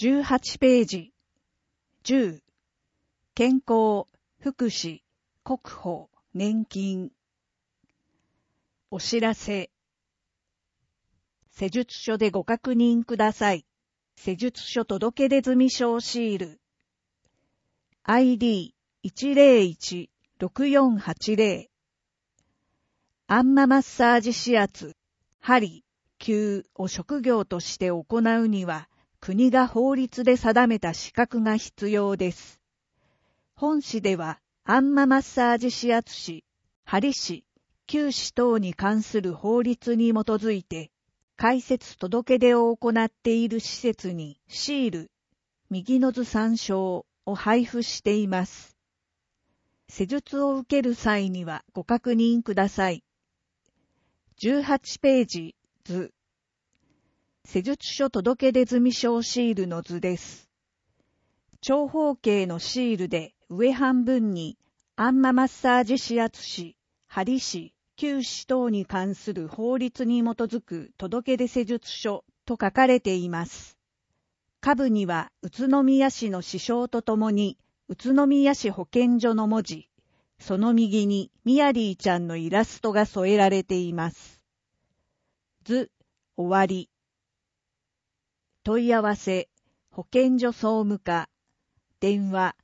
18ページ。10、健康、福祉、国保、年金。お知らせ。施術所でご確認ください。施術所届出済証シール。ID101-6480。アンママッサージ指圧、針、灸を職業として行うには、国が法律で定めた資格が必要です。本市では、アンママッサージ指圧師、針師、灸師等に関する法律に基づいて、開設届出を行っている施設にシール、右の図参照を配布しています。施術を受ける際にはご確認ください。18ページ図。施術所届出済証シールの図です。長方形のシールで上半分にアンママッサージ指圧師、針師、灸師等に関する法律に基づく届出施術書と書かれています。下部には宇都宮市の市章とともに宇都宮市保健所の文字、その右にミヤリーちゃんのイラストが添えられています。図、終わり。問い合わせ、保健所総務課、電話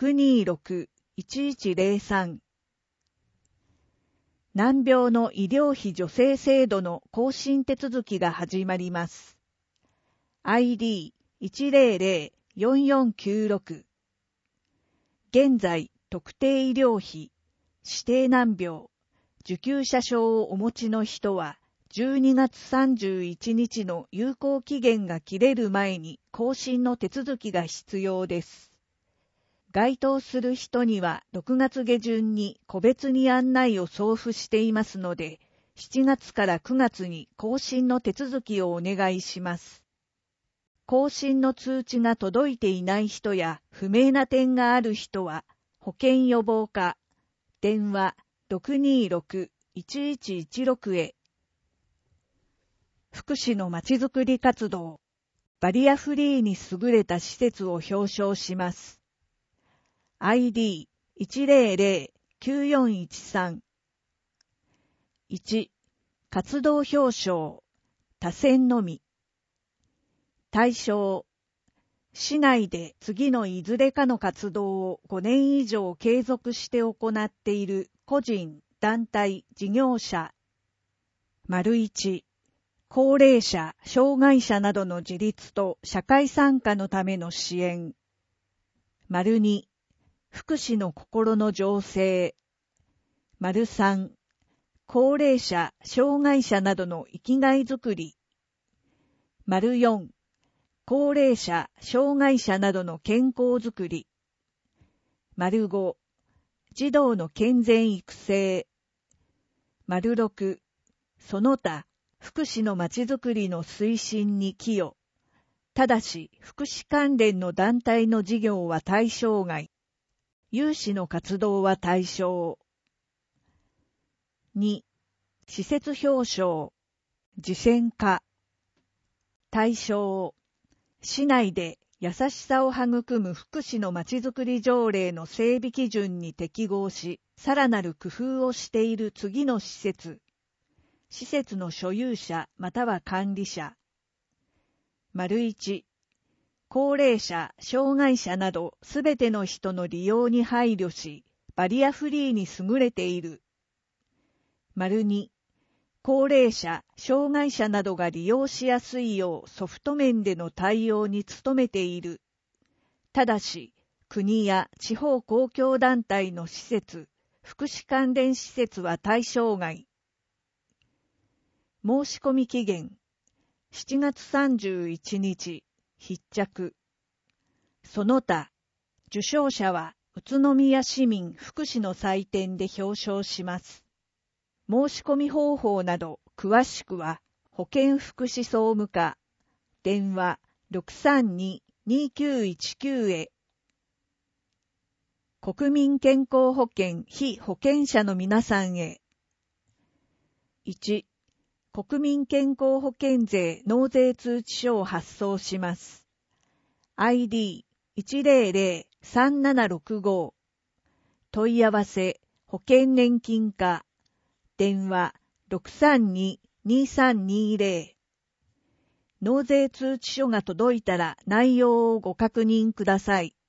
626-1103。難病の医療費助成制度の更新手続きが始まります。ID1004496。現在、特定医療費、指定難病、受給者証をお持ちの人は、12月31日の有効期限が切れる前に更新の手続きが必要です。該当する人には6月下旬に個別に案内を送付していますので、7月から9月に更新の手続きをお願いします。更新の通知が届いていない人や不明な点がある人は、保健予防課、電話 626-1116 へ。福祉のまちづくり活動、バリアフリーに優れた施設を表彰します。ID1009413。1、活動表彰、多選のみ。対象、市内で次のいずれかの活動を5年以上継続して行っている個人、団体、事業者。1、高齢者、障害者などの自立と社会参加のための支援。2、福祉の心の醸成。3、高齢者、障害者などの生きがいづくり。4、高齢者、障害者などの健康づくり。5、児童の健全育成。6、その他、福祉のまちづくりの推進に寄与。ただし、福祉関連の団体の事業は対象外。有志の活動は対象。2、施設表彰、慈善家。対象。市内で優しさを育む福祉のまちづくり条例の整備基準に適合し、さらなる工夫をしている次の施設。施設の所有者または管理者。1、高齢者、障害者などすべての人の利用に配慮し、バリアフリーに優れている。2、高齢者、障害者などが利用しやすいようソフト面での対応に努めている。ただし、国や地方公共団体の施設、福祉関連施設は対象外。申し込み期限、7月31日、必着。その他、受賞者は宇都宮市民福祉の祭典で表彰します。申し込み方法など詳しくは、保健福祉総務課、電話 632-2919 へ。国民健康保険被保険者の皆さんへ。1、国民健康保険税納税通知書を発送します。 ID1003765 問い合わせ保険年金課電話 632-2320 納税通知書が届いたら内容をご確認ください。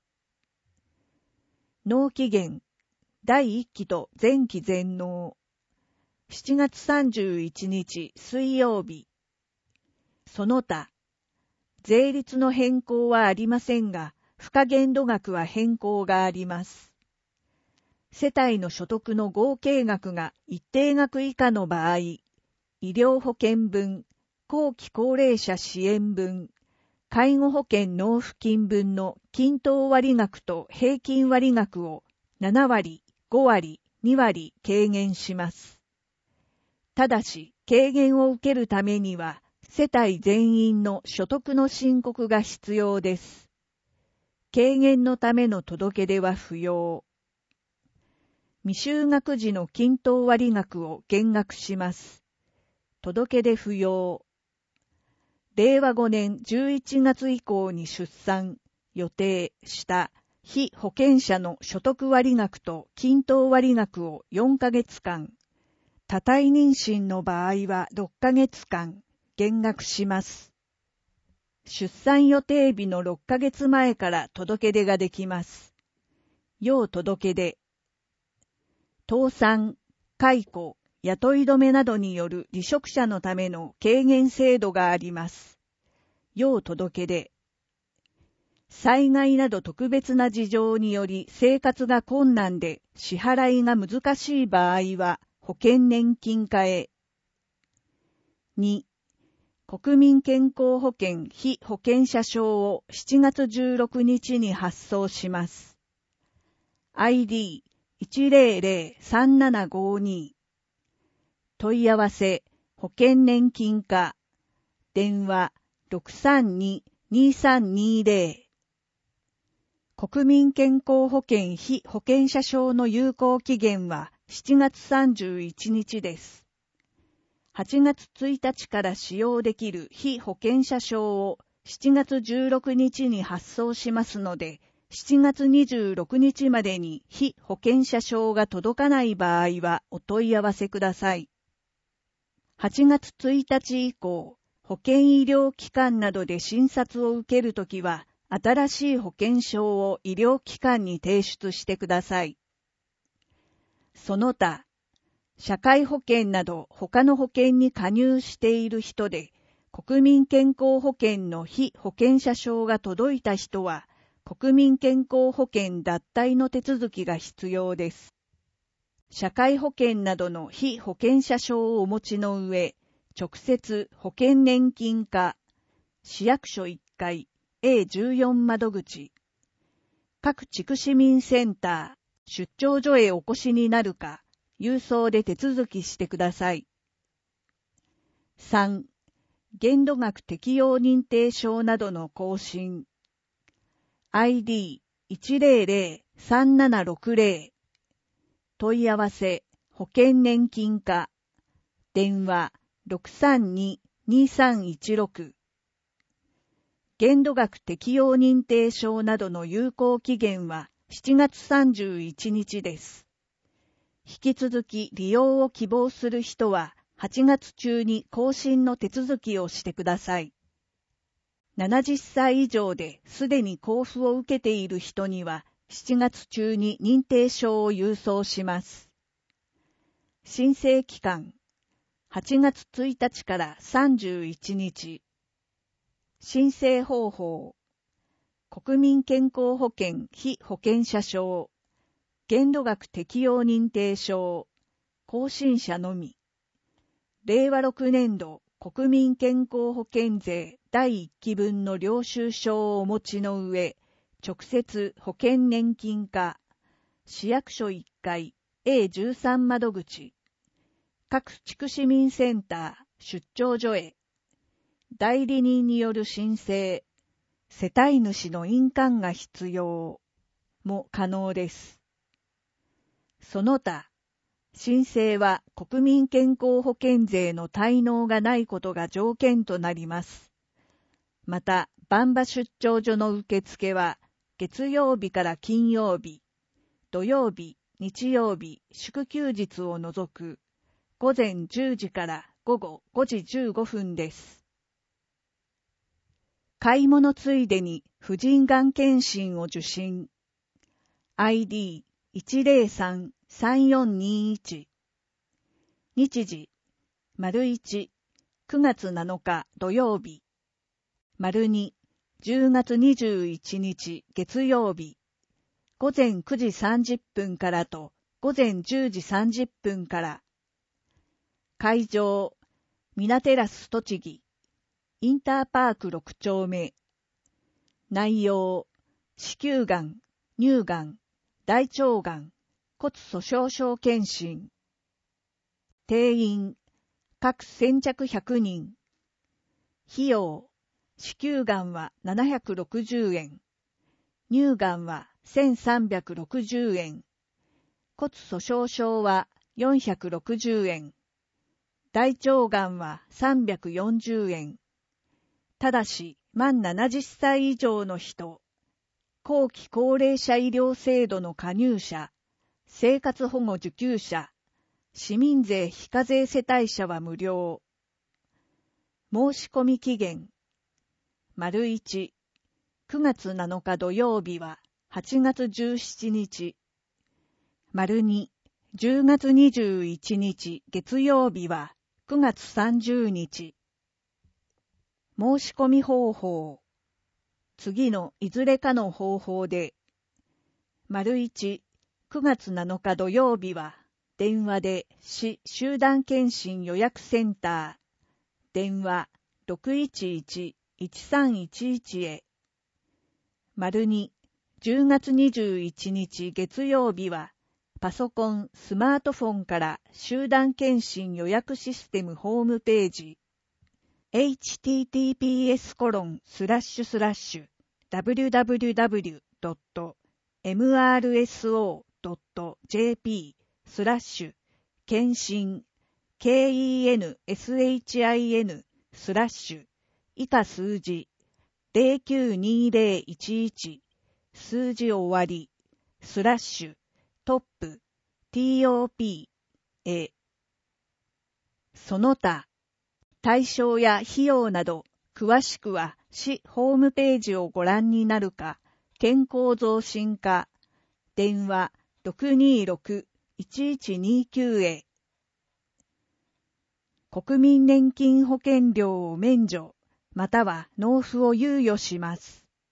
納期限第1期と前期全納7月31日水曜日。その他税率の変更はありませんが、付加限度額は変更があります。世帯の所得の合計額が一定額以下の場合、医療保険分、後期高齢者支援分、介護保険納付金分の均等割額と平均割額を7割、5割、2割軽減します。ただし、軽減を受けるためには、世帯全員の所得の申告が必要です。軽減のための届け出は不要。未就学時の均等割額を減額します。届け出不要。令和5年11月以降に出産、予定した被保険者の所得割額と均等割額を4ヶ月間、多胎妊娠の場合は6ヶ月間減額します。出産予定日の6ヶ月前から届け出ができます。要届け出。倒産、解雇、雇い止めなどによる離職者のための軽減制度があります。要届け出。災害など特別な事情により生活が困難で支払いが難しい場合は保険年金課へ。2. 国民健康保険被保険者証を7月16日に発送します。ID1003752 問い合わせ保険年金課電話 632-2320 国民健康保険被保険者証の有効期限は7月31日です。8月1日から使用できる被保険者証を7月16日に発送しますので、7月26日までに被保険者証が届かない場合はお問い合わせください。8月1日以降、保険医療機関などで診察を受けるときは、新しい保険証を医療機関に提出してください。その他、社会保険など他の保険に加入している人で、国民健康保険の被保険者証が届いた人は、国民健康保険脱退の手続きが必要です。社会保険などの被保険者証をお持ちの上、直接保険年金課、市役所1階、A14 窓口、各地区市民センター、出張所へお越しになるか、郵送で手続きしてください。3. 限度額適用認定証などの更新。ID1003760 問い合わせ保険年金課電話 632-2316 限度額適用認定証などの有効期限は7月31日です。引き続き利用を希望する人は8月中に更新の手続きをしてください。70歳以上ですでに交付を受けている人には7月中に認定証を郵送します。申請期間8月1日から31日。申請方法国民健康保険被保険者証限度額適用認定証更新者のみ令和6年度国民健康保険税第1期分の領収書をお持ちの上、直接保険年金課、市役所1階 A13 窓口、各地区市民センター、出張所へ、代理人による申請、世帯主の印鑑が必要も可能です。その他、申請は国民健康保険税の滞納がないことが条件となります。また、 番場出張所の受付は、月曜日から金曜日、土曜日、日曜日、祝休日を除く、午前10時から午後5時15分です。買い物ついでに婦人がん検診を受診。ID103-3421。日時、1、9月7日土曜日。2、10月21日月曜日。午前9時30分からと午前10時30分から。会場、ミナテラス栃木。インターパーク6丁目。内容、子宮がん、乳がん、大腸がん、骨粗鬆症検診。定員、各先着100人。費用、子宮がんは760円。乳がんは1360円。骨粗鬆症は460円。大腸がんは340円。ただし、満70歳以上の人、後期高齢者医療制度の加入者、生活保護受給者、市民税非課税世帯者は無料。申し込み期限。1、9月7日土曜日は8月17日。2、10月21日月曜日は9月30日。申し込み方法。次のいずれかの方法で。1、9月7日土曜日は電話で市集団検診予約センター。電話 611-1311 へ。2、10月21日月曜日はパソコン、スマートフォンから集団検診予約システムホームページ。https://www.mrso.jp/検診KENSHIN/ 以下数字092011数字終わりトップ TOP へ。その他対象や費用など詳しくは市ホームページをご覧になるか、健康増進課電話 626-1129 へ。国民年金保険料を免除または納付を猶予します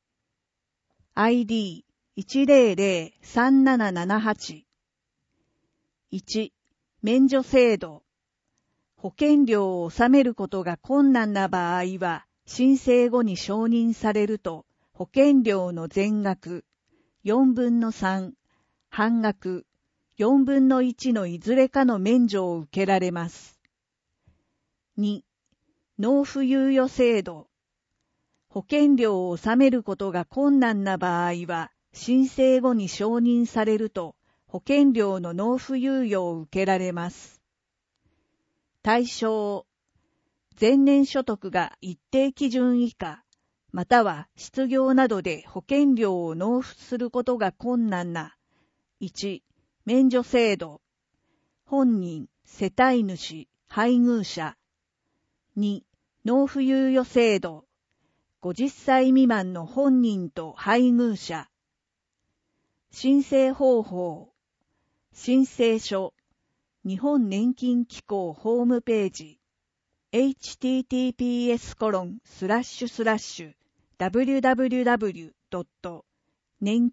。ID1003778。1、免除制度。保険料を納めることが困難な場合は、申請後に承認されると、保険料の全額、4分の3、半額、4分の1のいずれかの免除を受けられます。2、納付猶予制度。保険料を納めることが困難な場合は、申請後に承認されると、保険料の納付猶予を受けられます。対象、前年所得が一定基準以下、または失業などで保険料を納付することが困難な。1、免除制度。本人、世帯主、配偶者。2、納付猶予制度。50歳未満の本人と配偶者。申請方法。申請書。日本年金機構ホームページ。https://www.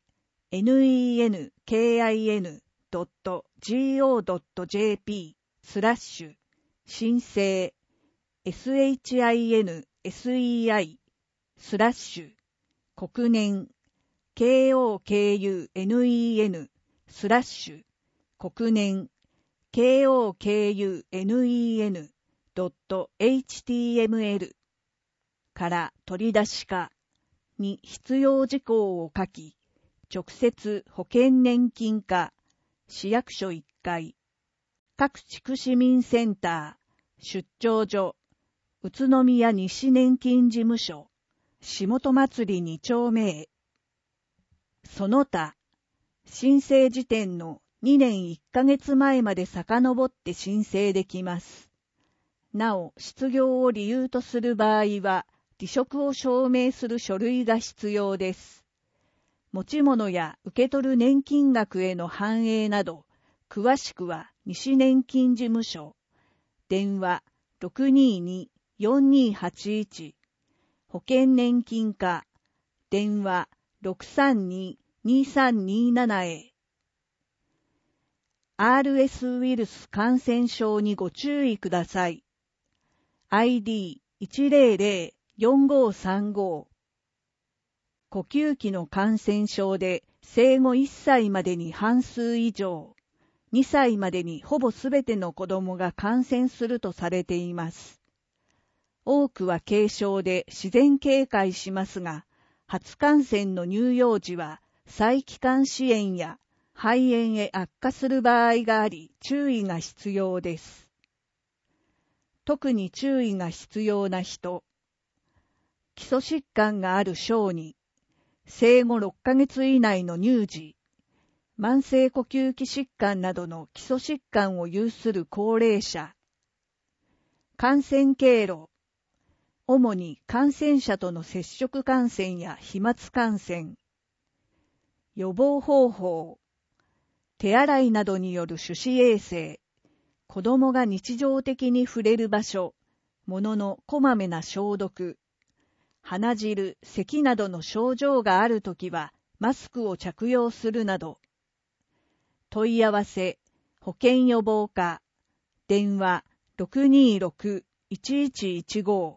年金、nenkin.go.jp/ 申請SHINSEI/ 国年 KOKUNEN/ 国年KOKUNEN.html から取り出しかに必要事項を書き、直接保険年金課、市役所1階、各地区市民センター、出張所、宇都宮西年金事務所、 下戸祭り2丁目へ。その他、申請時点の2年1ヶ月前まで遡って申請できます。なお、失業を理由とする場合は、離職を証明する書類が必要です。持ち物や受け取る年金額への反映など、詳しくは西年金事務所、電話 622-4281、保険年金課、電話 632-2327 へ。RS ウイルス感染症にご注意ください。ID1004535。呼吸器の感染症で生後1歳までに半数以上、2歳までにほぼすべての子供が感染するとされています。多くは軽症で自然軽快しますが、初感染の乳幼児は細気管支炎や肺炎へ悪化する場合があり、注意が必要です。特に注意が必要な人、基礎疾患がある小児、生後6ヶ月以内の乳児、慢性呼吸器疾患などの基礎疾患を有する高齢者、感染経路、主に感染者との接触感染や飛沫感染、予防方法、手洗いなどによる手指衛生、子供が日常的に触れる場所、物のこまめな消毒、鼻汁、咳などの症状があるときはマスクを着用するなど、問い合わせ、保健予防課、電話 626-1115、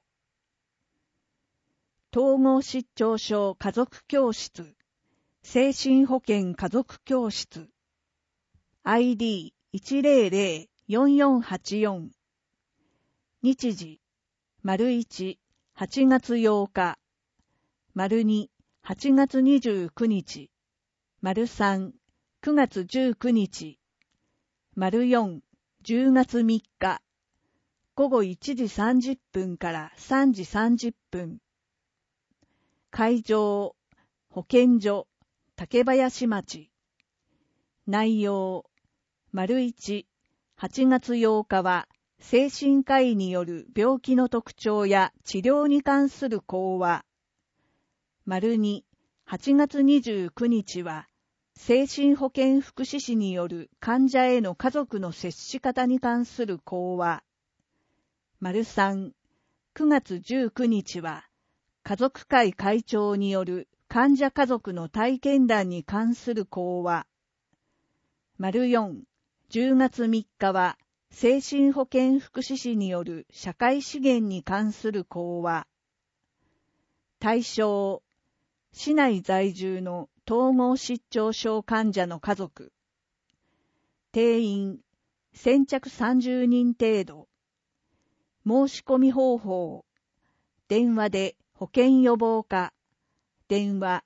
統合失調症家族教室、精神保健家族教室、ID1004484、日時、1、8月8日、2、8月29日、3、9月19日、4、10月3日、午後1時30分から3時30分。会場、保健所、竹林町。内容、1、8月8日は、精神科医による病気の特徴や治療に関する講話。2、8月29日は、精神保健福祉士による患者への家族の接し方に関する講話。3、9月19日は、家族会会長による患者家族の体験談に関する講話。4、10月3日は、精神保健福祉士による社会資源に関する講話。対象、市内在住の統合失調症患者の家族。定員、先着30人程度。申し込み方法。電話で保健予防課。電話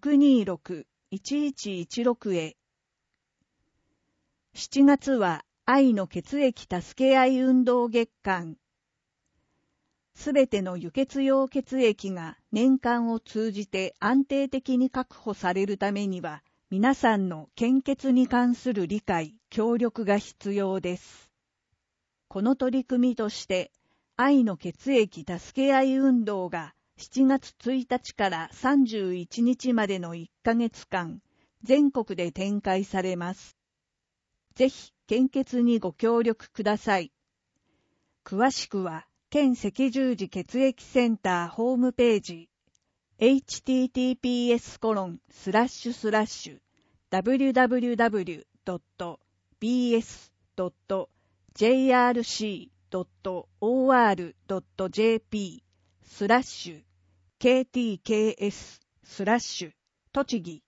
626-1116 へ。7月は愛の血液助け合い運動月間。すべての輸血用血液が年間を通じて安定的に確保されるためには、皆さんの献血に関する理解、協力が必要です。この取り組みとして、愛の血液助け合い運動が7月1日から31日までの1ヶ月間、全国で展開されます。ぜひ、献血にご協力ください。詳しくは、県赤十字血液センターホームページ、https://www.bs.jrc.or.jp/ktks/栃木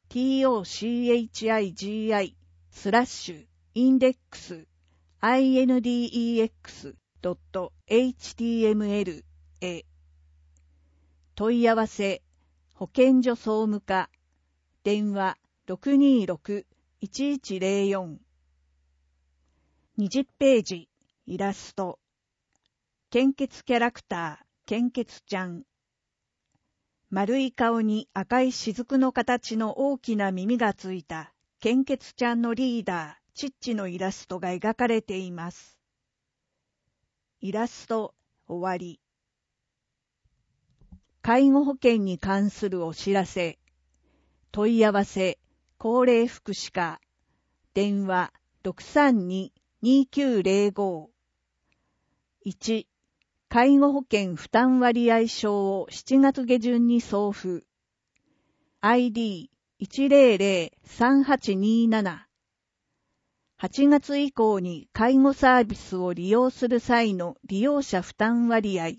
tochigi/index/html へ。問い合わせ、保健所総務課、電話 626-1104。20ページ、イラスト。献血キャラクター、献血ちゃん。 丸い顔に赤い雫の形の大きな耳がついた献血ちゃんのリーダー、チッチのイラストが描かれています。イラスト終わり。介護保険に関するお知らせ。問い合わせ、高齢福祉課。電話 632-2905。1、介護保険負担割合証を7月下旬に送付。ID1003827。8月以降に介護サービスを利用する際の利用者負担割合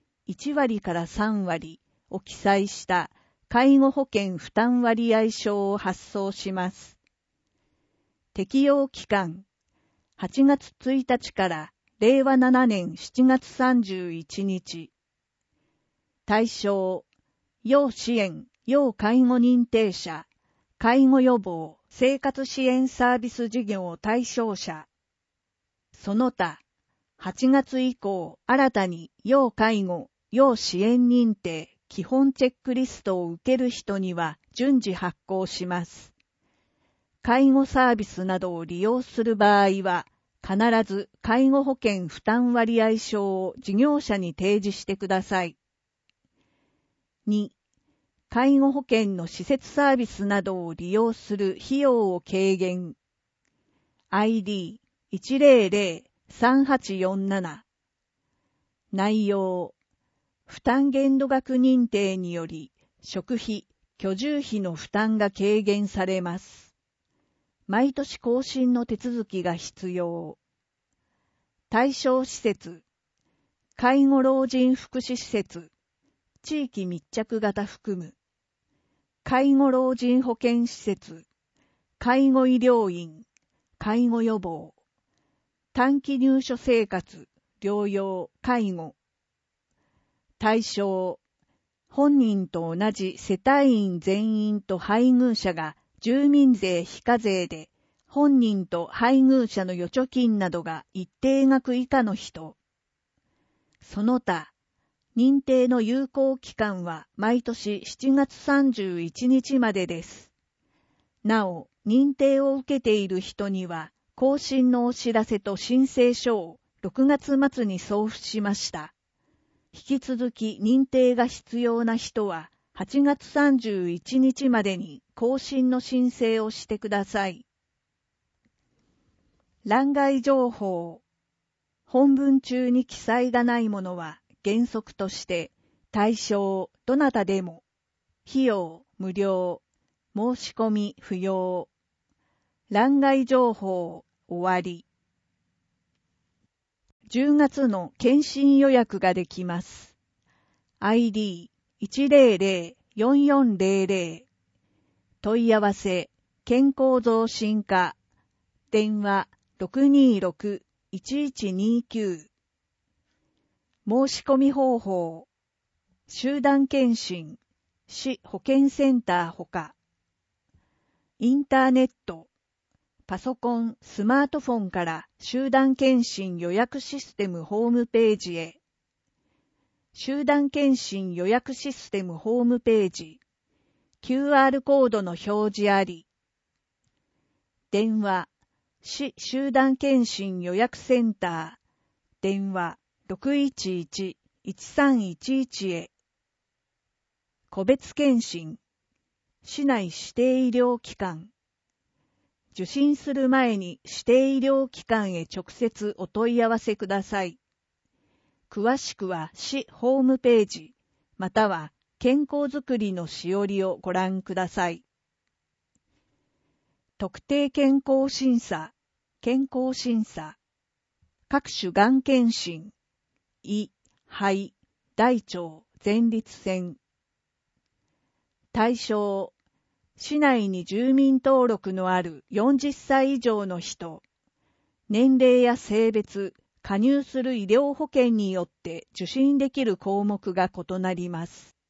1割から3割を記載した介護保険負担割合証を発送します。適用期間8月1日から令和7年7月31日。対象、要支援、要介護認定者、介護予防、生活支援サービス事業対象者。その他、8月以降、新たに要介護、要支援認定、基本チェックリストを受ける人には順次発行します。介護サービスなどを利用する場合は、必ず介護保険負担割合証を事業者に提示してください。2、介護保険の施設サービスなどを利用する費用を軽減。ID1003847。内容、負担限度額認定により食費、居住費の負担が軽減されます。毎年更新の手続きが必要。対象施設、介護老人福祉施設、地域密着型含む、介護老人保健施設、介護医療院、介護予防、短期入所生活、療養、介護。対象、本人と同じ世帯員全員と配偶者が住民税非課税で、本人と配偶者の預貯金などが一定額以下の人。その他、認定の有効期間は毎年7月31日までです。なお、認定を受けている人には、更新のお知らせと申請書を6月末に送付しました。引き続き認定が必要な人は、8月31日までに更新の申請をしてください。欄外情報。本文中に記載がないものは原則として対象どなたでも費用無料申し込み不要。欄外情報終わり。10月の検診予約ができます。ID1004400 問い合わせ健康増進課電話626-1129。申し込み方法。集団検診、市保健センターほか。インターネット、パソコン、スマートフォンから集団検診予約システムホームページへ。集団検診予約システムホームページ。QR コードの表示あり。電話。市集団検診予約センター、電話 611-1311 へ。個別検診、市内指定医療機関。受診する前に指定医療機関へ直接お問い合わせください。詳しくは市ホームページ、または健康づくりのしおりをご覧ください。特定健康審査、健康審査、各種がん検診、胃、肺、大腸、前立腺。対象、市内に住民登録のある40歳以上の人、年齢や性別、加入する医療保険によって受診できる項目が異なります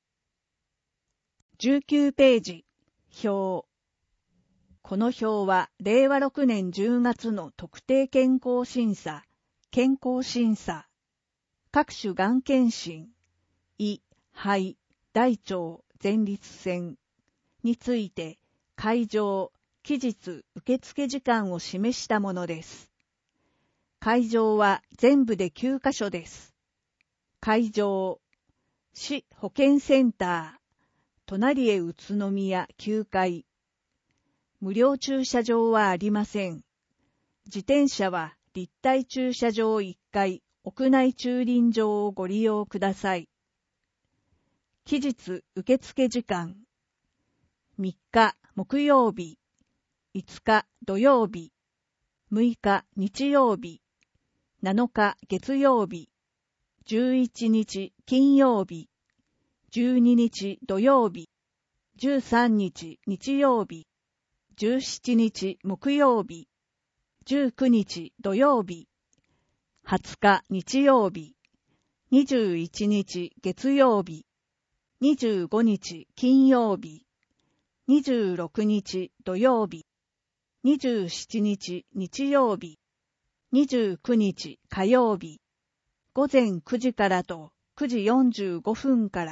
。19ページ、表。この表は令和6年10月の特定健康審査、健康審査、各種がん検診、胃、肺、大腸、 前立腺について、開場、期日受付時間を示したものです。会場は全部で9カ所です。会場、市保健センター、隣へ宇都宮9階。無料駐車場はありません。自転車は立体駐車場1階、屋内駐輪場をご利用ください。期日受付時間。3日木曜日、5日土曜日、6日日曜日、7日月曜日、11日金曜日、12日土曜日、13日日曜日、17日木曜日、19日土曜日、20日日曜日、21日月曜日、25日金曜日、26日土曜日、27日日曜日、29日火曜日、午前9時からと9時45分から、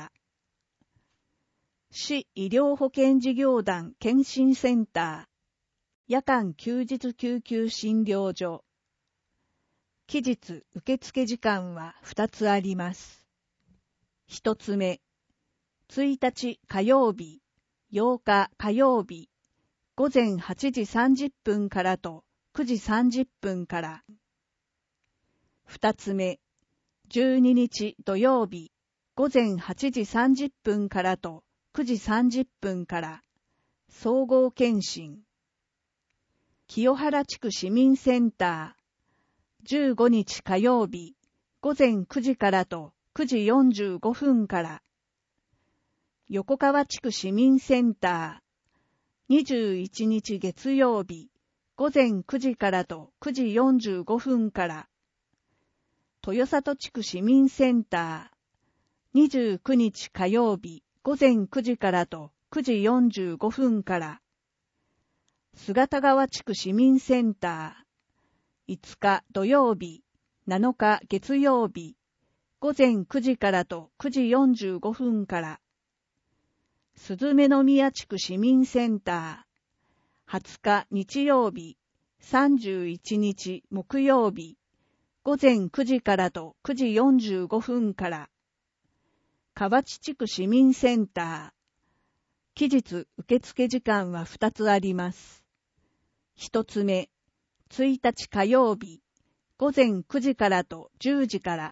市医療保険事業団検診センター、夜間休日救急診療所。期日受付時間は2つあります。1つ目、1日火曜日、8日火曜日、午前8時30分からと9時30分から。2つ目、12日土曜日、午前8時30分からと9時30分から、総合検診。清原地区市民センター、15日火曜日、午前9時からと9時45分から、横川地区市民センター、21日月曜日、午前9時からと9時45分から、豊里地区市民センター、29日火曜日、午前9時からと9時45分から、姿川地区市民センター、5日土曜日、7日月曜日、午前9時からと9時45分から、鈴目宮地区市民センター、20日日曜日、31日木曜日、午前9時からと9時45分から、河内地区市民センター、期日受付時間は2つあります。1つ目、1日火曜日、午前9時からと10時から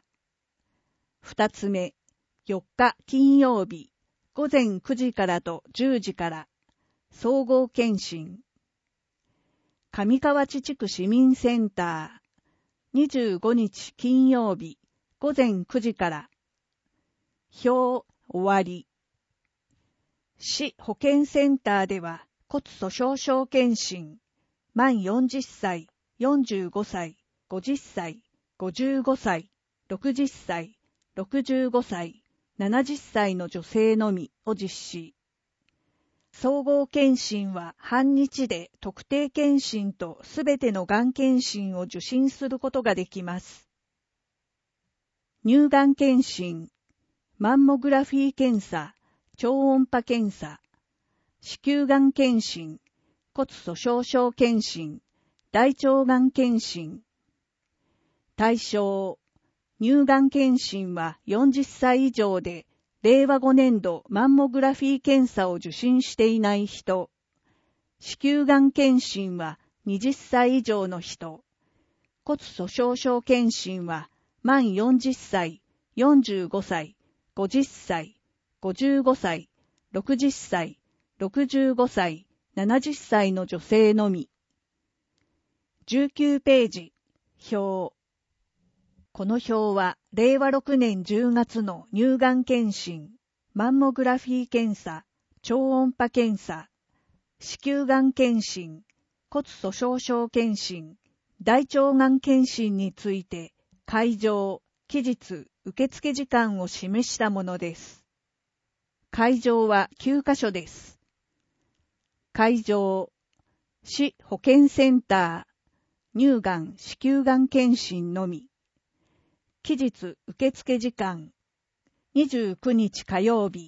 。2つ目、4日金曜日、午前9時からと10時から、総合検診。上河内地区市民センター、25日金曜日、午前9時から。表終わり。市保健センターでは骨粗鬆症検診、満40歳、45歳、50歳、55歳、60歳、65歳、70歳の女性のみを実施。総合検診は半日で特定検診とすべてのがん検診を受診することができます。乳がん検診、マンモグラフィー検査、超音波検査、子宮がん検診、骨粗鬆症検診、大腸がん検診。対象、乳がん検診は40歳以上で、令和5年度マンモグラフィー検査を受診していない人。子宮がん検診は20歳以上の人。骨粗鬆症検診は満40歳、45歳、50歳、55歳、60歳、65歳、70歳の女性のみ。19ページ、表。この表は、令和6年10月の乳がん検診、マンモグラフィー検査、超音波検査、子宮がん検診、骨粗鬆症検診、大腸がん検診について、会場、期日、受付時間を示したものです。会場は9カ所です。会場、市保健センター、乳がん、子宮がん検診のみ。期日受付時間、29日火曜日、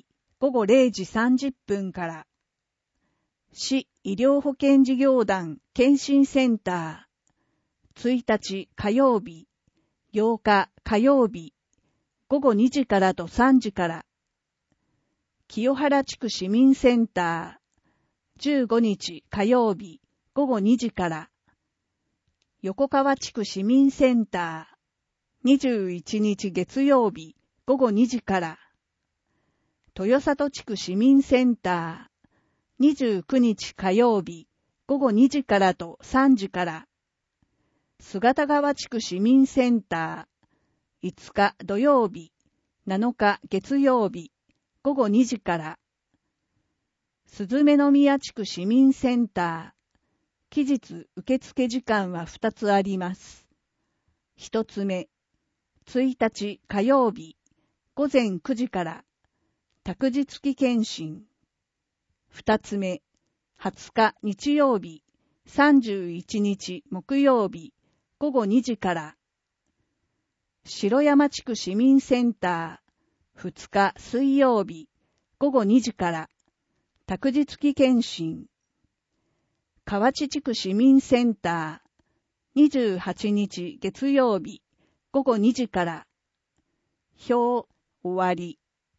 午後0時30分から。市医療保険事業団検診センター。1日火曜日、8日火曜日、午後2時からと3時から。清原地区市民センター。15日火曜日、午後2時から。横川地区市民センター。21日月曜日、午後2時から。豊里地区市民センター。29日火曜日、午後2時からと3時から。姿川地区市民センター。5日土曜日、7日月曜日、午後2時から。鈴目宮地区市民センター。期日受付時間は2つあります。1つ目、1日火曜日、午前9時から。託児付き検診。2つ目、20日日曜日、31日木曜日、午後2時から。城山地区市民センター。2日水曜日、午後2時から。託児付き検診。河内地区市民センター。28日月曜日、午後2時から。表終わり。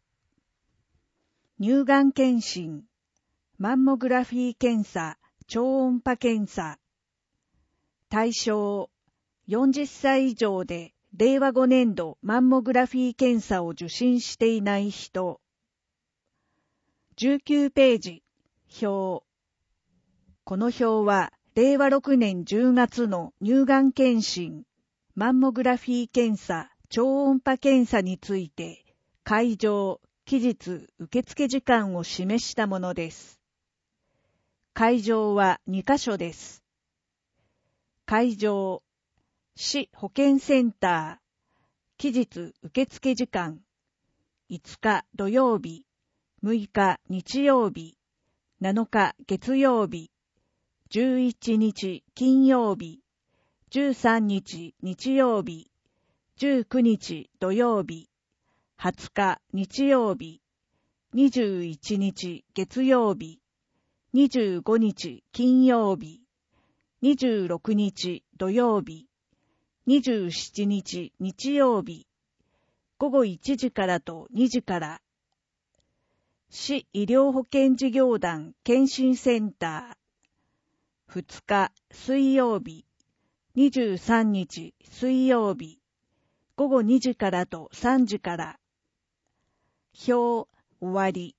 乳がん検診、マンモグラフィー検査、超音波検査。対象、40歳以上で令和5年度マンモグラフィー検査を受診していない人。19ページ、表。この表は、令和6年10月の乳がん検診、マンモグラフィー検査、超音波検査について、会場、期日受付時間を示したものです。会場は2カ所です。会場、市保健センター、期日受付時間、5日土曜日、6日日曜日、7日月曜日、11日金曜日、13日日曜日、19日土曜日、20日日曜日、21日月曜日、25日金曜日、26日土曜日、27日日曜日、午後1時からと2時から。市医療保険事業団検診センター。2日水曜日、23日水曜日、午後2時からと3時から。表終わり。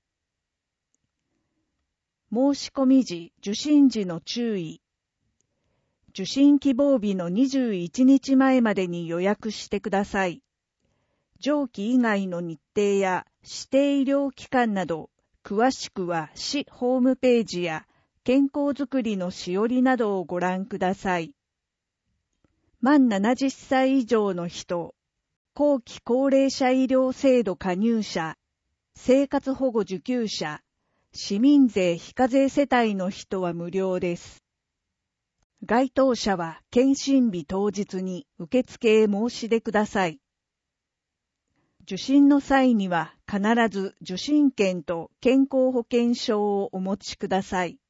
申し込み時、受診時の注意。受診希望日の21日前までに予約してください。上記以外の日程や指定医療機関など、詳しくは市ホームページや健康づくりのしおりなどをご覧ください。満70歳以上の人、後期高齢者医療制度加入者、生活保護受給者、市民税非課税世帯の人は無料です。該当者は検診日当日に受付へ申し出ください。受診の際には必ず受診券と健康保険証をお持ちください。